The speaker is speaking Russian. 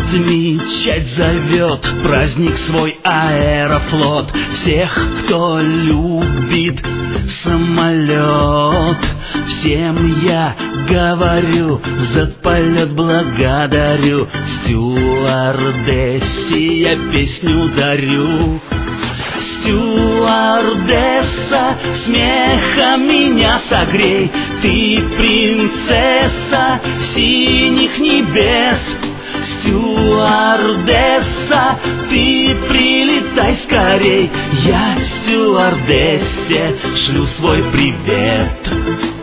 Отмечать зовет праздник свой Аэрофлот. Всех, кто любит самолет, всем я говорю, за полет благодарю. Стюардессе я песню дарю. Стюардесса, смехом меня согрей, ты принцесса синих небес. Стюардесса, ты прилетай скорей, я стюардессе шлю свой привет.